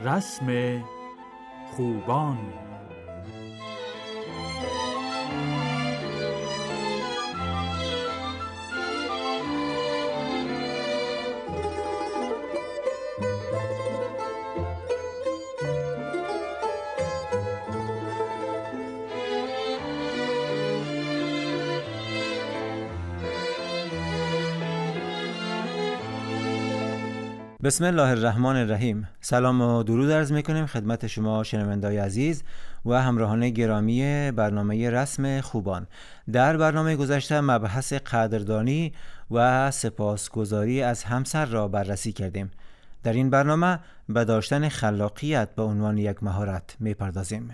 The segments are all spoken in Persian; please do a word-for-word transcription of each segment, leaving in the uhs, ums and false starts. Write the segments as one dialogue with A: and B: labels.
A: رسم خوبان.
B: بسم الله الرحمن الرحیم. سلام و درود عرض میکنیم خدمت شما شنوندگان عزیز و همراهان گرامی برنامه رسم خوبان. در برنامه گذشته مبحث قدردانی و سپاسگزاری از همسر را بررسی کردیم. در این برنامه به داشتن خلاقیت به عنوان یک مهارت میپردازیم.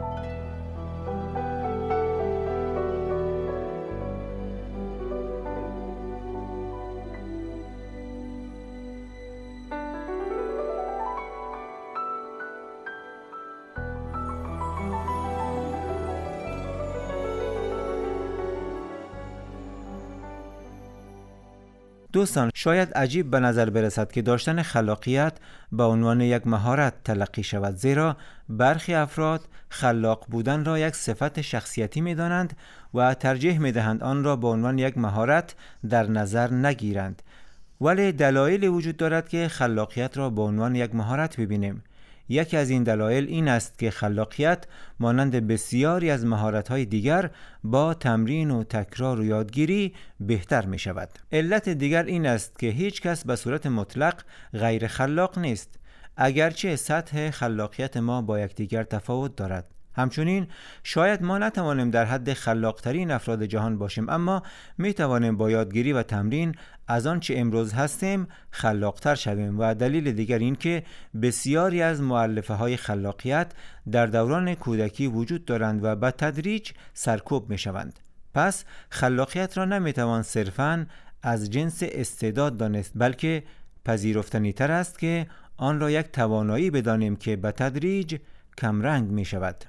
B: دوستان، شاید عجیب به نظر برسد که داشتن خلاقیت به عنوان یک مهارت تلقی شود، زیرا برخی افراد خلاق بودن را یک صفت شخصیتی می دانند و ترجیح می دهند آن را به عنوان یک مهارت در نظر نگیرند. ولی دلایلی وجود دارد که خلاقیت را به عنوان یک مهارت ببینیم. یکی از این دلایل این است که خلاقیت مانند بسیاری از مهارت‌های دیگر با تمرین و تکرار و یادگیری بهتر می شود. علت دیگر این است که هیچ کس به صورت مطلق غیر خلاق نیست، اگرچه سطح خلاقیت ما با یکدیگر تفاوت دارد. همچنین شاید ما نتوانیم در حد خلاقترین افراد جهان باشیم، اما می توانیم با یادگیری و تمرین از آن چه امروز هستیم خلاقتر شویم. و دلیل دیگر این که بسیاری از مؤلفه های خلاقیت در دوران کودکی وجود دارند و به تدریج سرکوب می شوند. پس خلاقیت را نمی توان صرفاً از جنس استعداد دانست، بلکه پذیرفتنی تر است که آن را یک توانایی بدانیم که به تدریج کمرنگ می شود.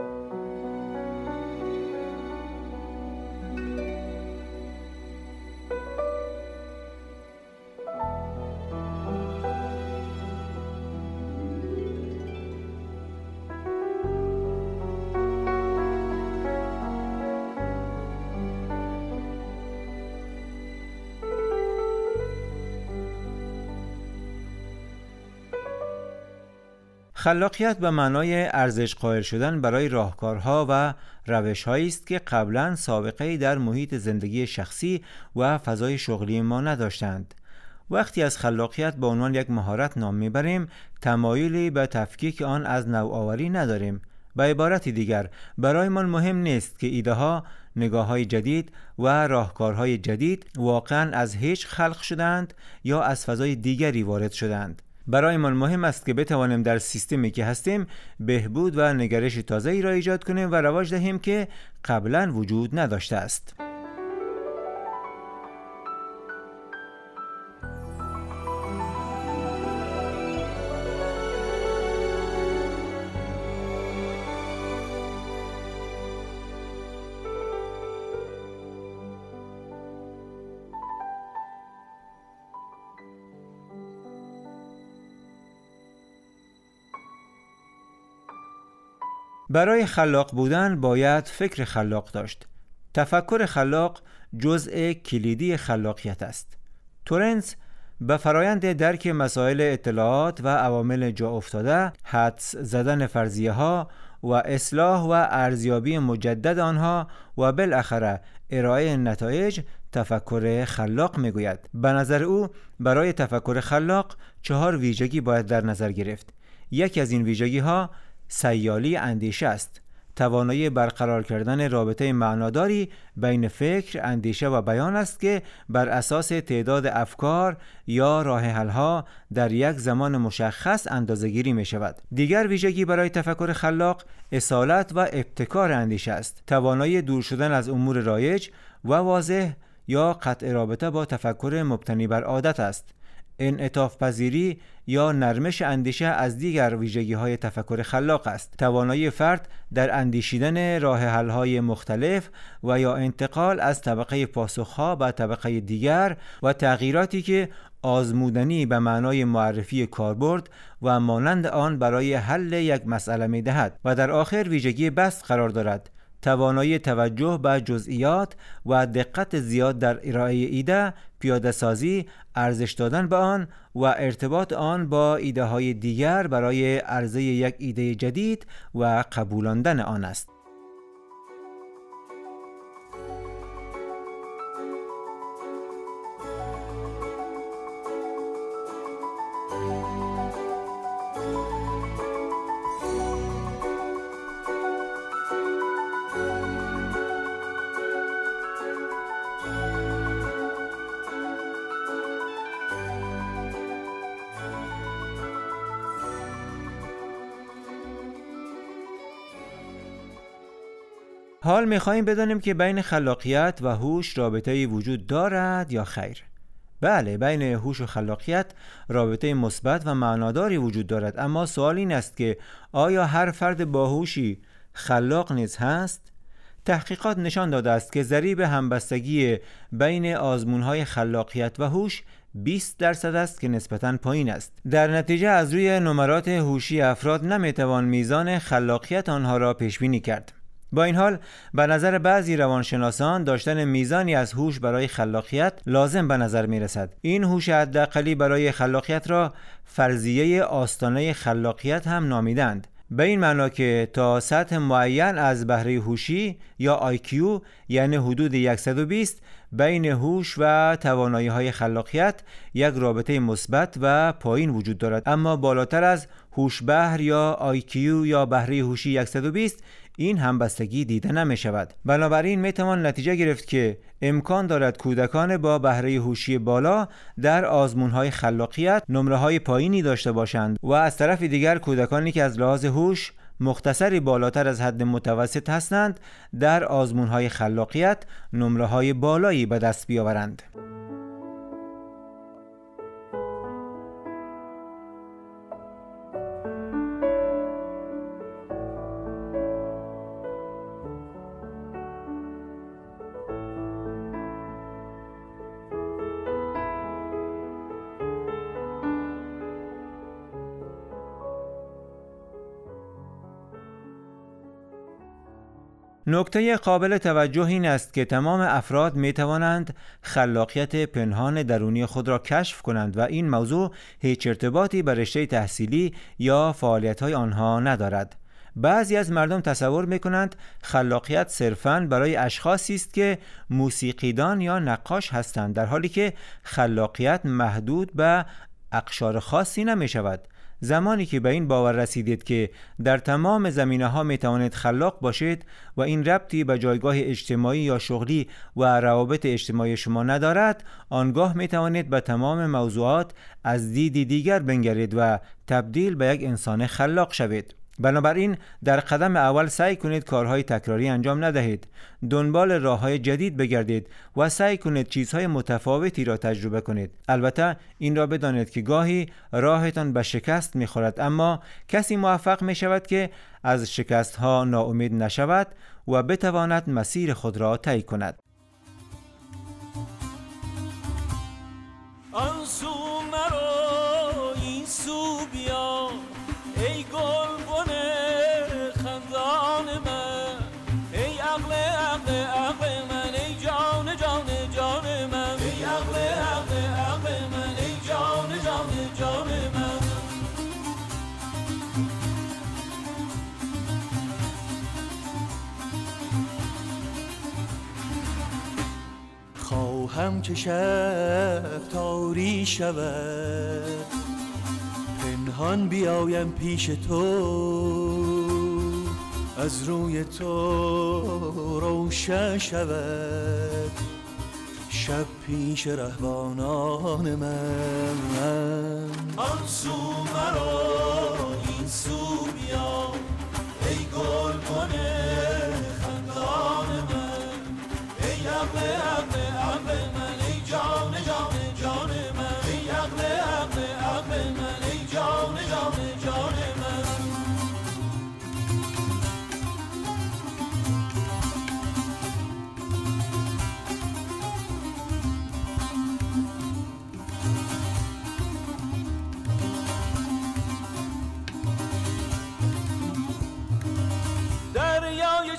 B: خلاقیت به معنای ارزش قائل شدن برای راهکارها و روش‌هایی است که قبلاً سابقه‌ای در محیط زندگی شخصی و فضای شغلی ما نداشتند. وقتی از خلاقیت به عنوان یک مهارت نام میبریم، تمایلی به تفکیک آن از نوآوری نداریم. به عبارت دیگر، برایمان مهم نیست که ایده‌ها، نگاه‌های جدید و راهکارهای جدید واقعاً از هیچ خلق شدند یا از فضای دیگری وارد شدند. برایمان مهم است که بتوانیم در سیستمی که هستیم بهبود و نگرش تازه‌ای را ایجاد کنیم و رواج دهیم که قبلاً وجود نداشته است. برای خلاق بودن باید فکر خلاق داشت. تفکر خلاق جزء کلیدی خلاقیت است. تورنز به فرایند درک مسائل اطلاعات و عوامل جا افتاده، حدس زدن فرضیه ها و اصلاح و ارزیابی مجدد آنها و بالاخره ارائه نتایج تفکر خلاق میگوید. به نظر او برای تفکر خلاق چهار ویژگی باید در نظر گرفت. یکی از این ویژگی ها سیالی اندیشه است. توانایی برقرار کردن رابطه معناداری بین فکر، اندیشه و بیان است که بر اساس تعداد افکار یا راه حل‌ها در یک زمان مشخص اندازه‌گیری می شود. دیگر ویژگی برای تفکر خلاق اصالت و ابتکار اندیشه است. توانایی دور شدن از امور رایج و واضح یا قطع رابطه با تفکر مبتنی بر عادت است. انعطاف پذیری یا نرمش اندیشه از دیگر ویژگی‌های تفکر خلاق است. توانایی فرد در اندیشیدن راه حل‌های مختلف و یا انتقال از طبقه پاسخ‌ها به طبقه دیگر و تغییراتی که آزمودنی به معنای معرفی کاربرد و مانند آن برای حل یک مسئله می دهد و در آخر ویژگی بسط قرار دارد: توانایی توجه به جزئیات و دقت زیاد در ارائه ایده، پیاده سازی، ارزش دادن به آن و ارتباط آن با ایده های دیگر برای عرضه یک ایده جدید و قبولاندن آن است. حال می‌خوایم بدانیم که بین خلاقیت و هوش رابطه‌ای وجود دارد یا خیر؟ بله، بین هوش و خلاقیت رابطه مثبت و معناداری وجود دارد، اما سوال این است که آیا هر فرد باهوشی خلاق نیز هست؟ تحقیقات نشان داده است که ضریب همبستگی بین آزمون‌های خلاقیت و هوش بیست درصد است که نسبتاً پایین است. در نتیجه از روی نمرات هوشی افراد نمی‌توان میزان خلاقیت آنها را پیش بینی کرد. با این حال به نظر بعضی روانشناسان داشتن میزانی از هوش برای خلاقیت لازم به نظر می رسد. این هوش حداقلی برای خلاقیت را فرضیه آستانه خلاقیت هم نامیدند، به این معنا که تا سطح معین از بهره هوشی یا آی کیو یعنی حدود صد و بیست بین هوش و توانایی‌های خلاقیت یک رابطه مثبت و پایین وجود دارد، اما بالاتر از هوش بهر یا آی کیو یا بهره هوشی صد و بیست این همبستگی دیده نمی شود. بنابراین می توان نتیجه گرفت که امکان دارد کودکان با بهره هوشی بالا در آزمون‌های خلاقیت نمره‌های پایینی داشته باشند و از طرف دیگر کودکانی که از لحاظ هوش مختصری بالاتر از حد متوسط هستند در آزمون‌های خلاقیت نمره‌های بالایی به دست بیاورند. نکته قابل توجه این است که تمام افراد می توانند خلاقیت پنهان درونی خود را کشف کنند و این موضوع هیچ ارتباطی به رشته تحصیلی یا فعالیت‌های آنها ندارد. بعضی از مردم تصور می کنند خلاقیت صرفاً برای اشخاصی است که موسیقیدان یا نقاش هستند، در حالی که خلاقیت محدود به اقشار خاصی نمی شود. زمانی که به این باور رسیدید که در تمام زمینه‌ها می‌توانید خلاق باشید و این ربطی به جایگاه اجتماعی یا شغلی و روابط اجتماعی شما ندارد، آنگاه می‌توانید به تمام موضوعات از دیدی دیگر بنگرید و تبدیل به یک انسان خلاق شوید. بنابراین در قدم اول سعی کنید کارهای تکراری انجام ندهید، دنبال راه‌های جدید بگردید و سعی کنید چیزهای متفاوتی را تجربه کنید. البته این را بدانید که گاهی راهتان به شکست می‌خورد، اما کسی موفق می‌شود که از شکست‌ها ناامید نشود و بتواند مسیر خود را طی کند. آن سو مرو این سو بیا ای گلبن خندان من، ای عقل عقل عقل من، ای جان جان جان من، ای عقل عقل عقل من، ای جان جان جان من.
C: خواهم که شب تاری شود، پنهان بیایم پیش تو، از روی تو روشن شود شب پیش رهبانان من. آن سو مرو این سو بیا ای گلبن خندان من، ای عقل عقل عقل من، ای جان جان جان من، ای عقل عقل عقل من، ای جان جان جان من.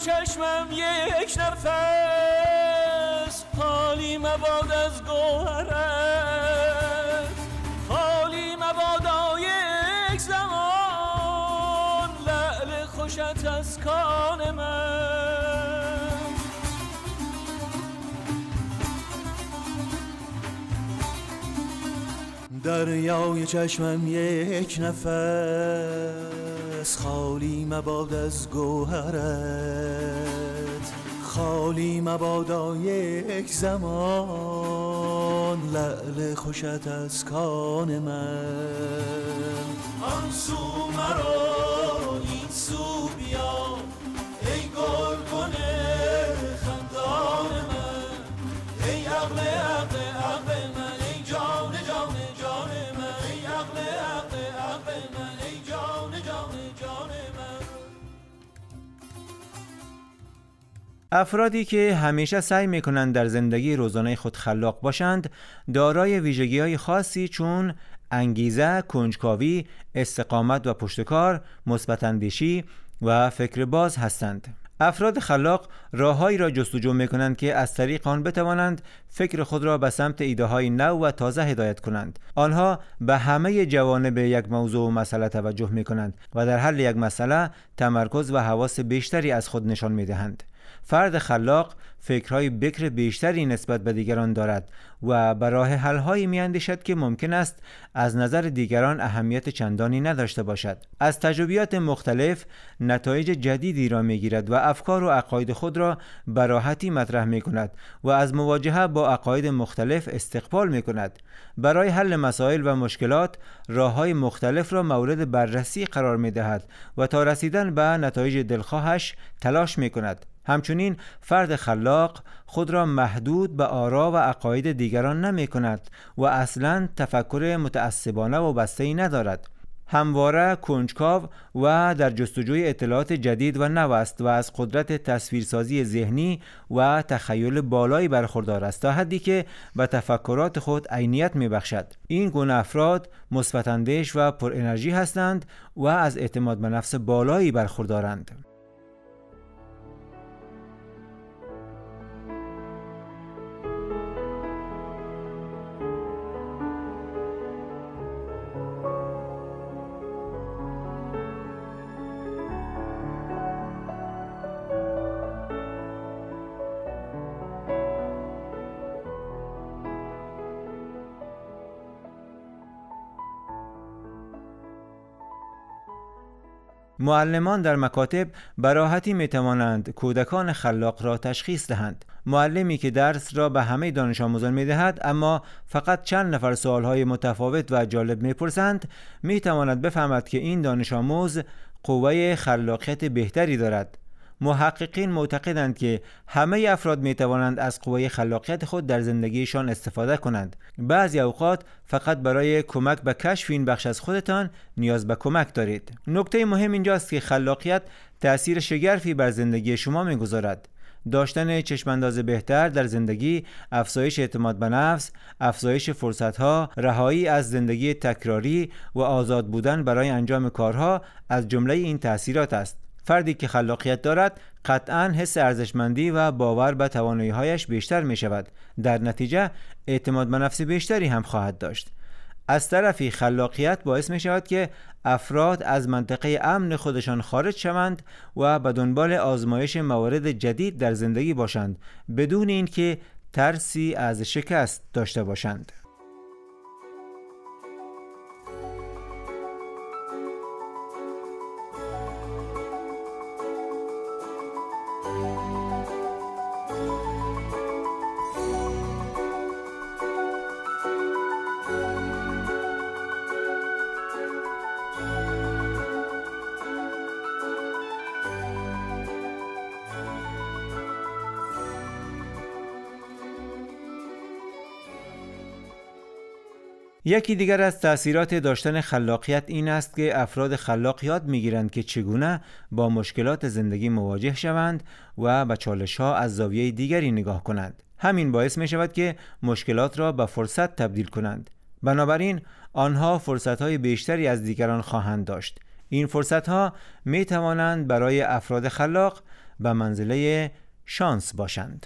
C: چشمم یک نفس، خالی مباد از گوهرت، خالی مبادا یک زمان لعل خوشت از کان من. دریای چشمم یک نفس، خالی مباد از گوهرت، خالی مبادا یک زمان لعل خوشت از کان من. آن سو مرو این سو بیا ای گلگون خندان من، ای عقل عقل عقل من، ای جان جان جان من، ای عقل عقل عقل من، ای جان جان جان من.
B: افرادی که همیشه سعی میکنند در زندگی روزانه خود خلاق باشند دارای ویژگی‌های خاصی چون انگیزه، کنجکاوی، استقامت و پشتکار، مثبت اندیشی و فکر باز هستند. افراد خلاق راههایی را جستجو میکنند که از طریق آن بتوانند فکر خود را به سمت ایده‌های نو و تازه هدایت کنند. آنها به همه جوانب یک موضوع و مسئله توجه میکنند و در حل یک مسئله تمرکز و حواس بیشتری از خود نشان میدهند. فرد خلاق فکرهای بکر بیشتری نسبت به دیگران دارد و به راه حل‌هایی می‌اندیشد که ممکن است از نظر دیگران اهمیت چندانی نداشته باشد. از تجربیات مختلف نتایج جدیدی را می‌گیرد و افکار و عقاید خود را به راحتی مطرح می‌کند و از مواجهه با عقاید مختلف استقبال می‌کند. برای حل مسائل و مشکلات راه‌های مختلف را مورد بررسی قرار می‌دهد و تا رسیدن به نتایج دلخواهش تلاش می‌کند. همچنین فرد خلاق خود را محدود به آرا و عقاید دیگران نمی کند و اصلاً تفکر متعصبانه و بسته‌ای ندارد. همواره کنجکاو و در جستجوی اطلاعات جدید و نو است و از قدرت تصویرسازی ذهنی و تخیل بالایی برخوردار است تا حدی که به تفکرات خود عینیت می بخشد. این گونه افراد مثبت اندیش و پر انرژی هستند و از اعتماد به نفس بالایی برخوردارند. معلمان در مکاتب به راحتی می توانند کودکان خلاق را تشخیص دهند. معلمی که درس را به همه دانش آموزان می دهد اما فقط چند نفر سوالهای متفاوت و جالب می پرسند می تواند بفهمد که این دانش آموز قوه خلاقیت بهتری دارد. محققین معتقدند که همه افراد می توانند از قوه خلاقیت خود در زندگیشان استفاده کنند. بعضی اوقات فقط برای کمک به کشف این بخش از خودتان نیاز به کمک دارید. نکته مهم اینجاست که خلاقیت تأثیر شگرفی بر زندگی شما می گذارد. داشتن چشمانداز بهتر در زندگی، افزایش اعتماد به نفس، افزایش فرصتها، رهایی از زندگی تکراری و آزاد بودن برای انجام کارها از جمله این تأثیرات است. فردی که خلاقیت دارد قطعاً حس ارزشمندی و باور به توانایی‌هایش بیشتر می شود. در نتیجه اعتماد به نفس بیشتری هم خواهد داشت. از طرفی خلاقیت باعث می شود که افراد از منطقه امن خودشان خارج شوند و به دنبال آزمایش موارد جدید در زندگی باشند بدون اینکه ترسی از شکست داشته باشند. یکی دیگر از تأثیرات داشتن خلاقیت این است که افراد خلاق یاد می‌گیرند که چگونه با مشکلات زندگی مواجه شوند و به چالش‌ها از زاویه دیگری نگاه کنند. همین باعث می‌شود که مشکلات را به فرصت تبدیل کنند. بنابراین آنها فرصت‌های بیشتری از دیگران خواهند داشت. این فرصت‌ها می‌توانند برای افراد خلاق به منزله شانس باشند.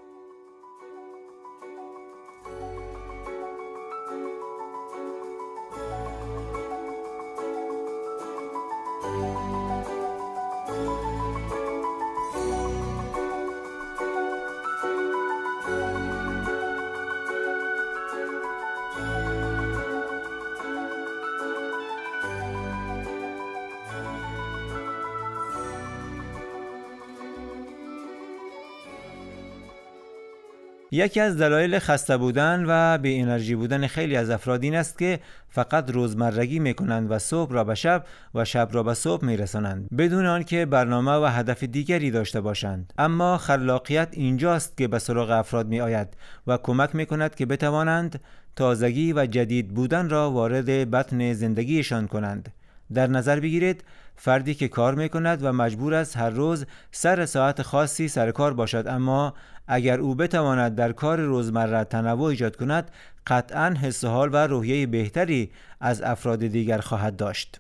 B: یکی از دلایل خسته بودن و بی انرژی بودن خیلی از افراد این است که فقط روزمرگی میکنند و صبح را به شب و شب را به صبح میرسانند بدون آنکه برنامه و هدف دیگری داشته باشند. اما خلاقیت اینجاست که به سراغ افراد می آید و کمک میکند که بتوانند تازگی و جدید بودن را وارد بطن زندگیشان کنند. در نظر بگیرید فردی که کار میکند و مجبور است هر روز سر ساعت خاصی سر کار باشد، اما اگر او بتواند در کار روزمره تنوع ایجاد کند قطعاً حس و حال و روحیه بهتری از افراد دیگر خواهد داشت.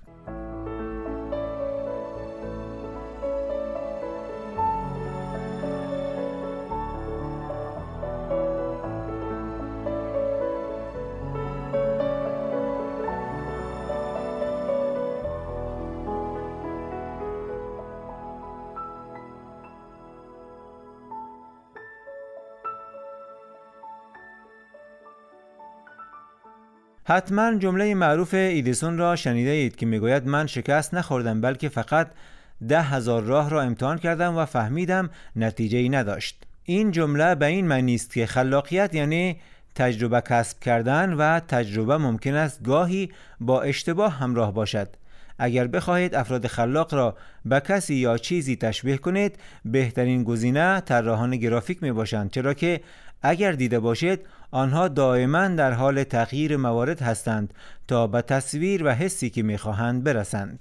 B: حتما جمله معروف ایدیسون را شنیده اید که میگوید من شکست نخوردم بلکه فقط ده هزار راه را امتحان کردم و فهمیدم نتیجه‌ای نداشت. این جمله به این معنی است که خلاقیت یعنی تجربه کسب کردن و تجربه ممکن است گاهی با اشتباه همراه باشد. اگر بخواهید افراد خلاق را به کسی یا چیزی تشبیه کنید، بهترین گزینه طراحان گرافیک می باشند، چرا که اگر دیده باشید آنها دائما در حال تغییر موارد هستند تا به تصویر و حسی که می خواهند برسند.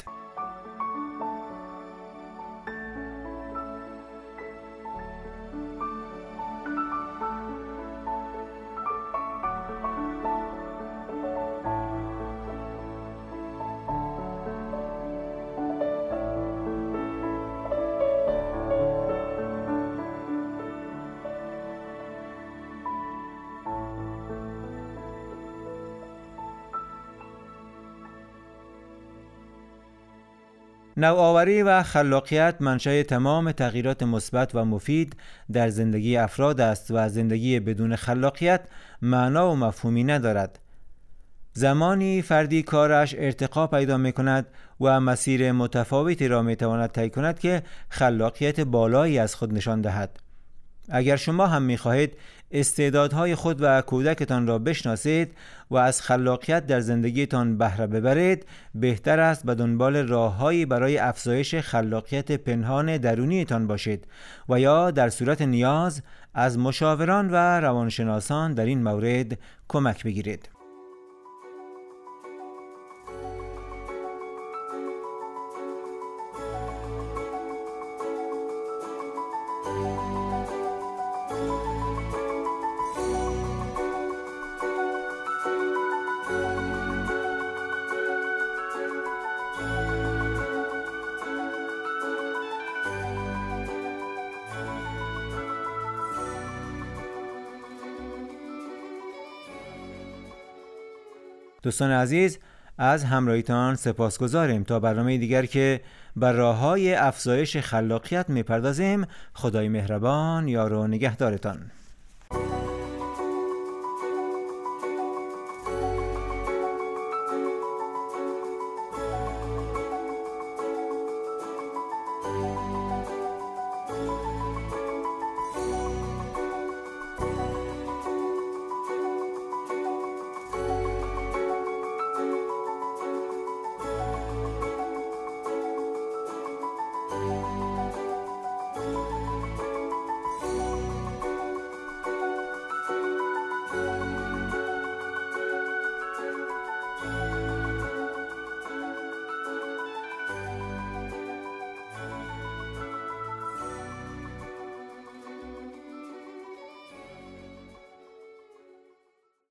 B: نوآوری و خلاقیت منشأ تمام تغییرات مثبت و مفید در زندگی افراد است و زندگی بدون خلاقیت معنا و مفهومی ندارد. زمانی فردی کارش ارتقا پیدا می کند و مسیر متفاوتی را می تواند طی کند که خلاقیت بالایی از خود نشان دهد. اگر شما هم می خواهید استعدادهای خود و کودکتان را بشناسید و از خلاقیت در زندگیتان بهره ببرید، بهتر است به دنبال راههایی برای افزایش خلاقیت پنهان درونیتان باشید و یا در صورت نیاز از مشاوران و روانشناسان در این مورد کمک بگیرید. دوستان عزیز، از همراهیتان سپاسگزاریم. تا برنامه دیگر که بر راه‌های افزایش خلاقیت می‌پردازیم، خدای مهربان یار و نگهدارتان.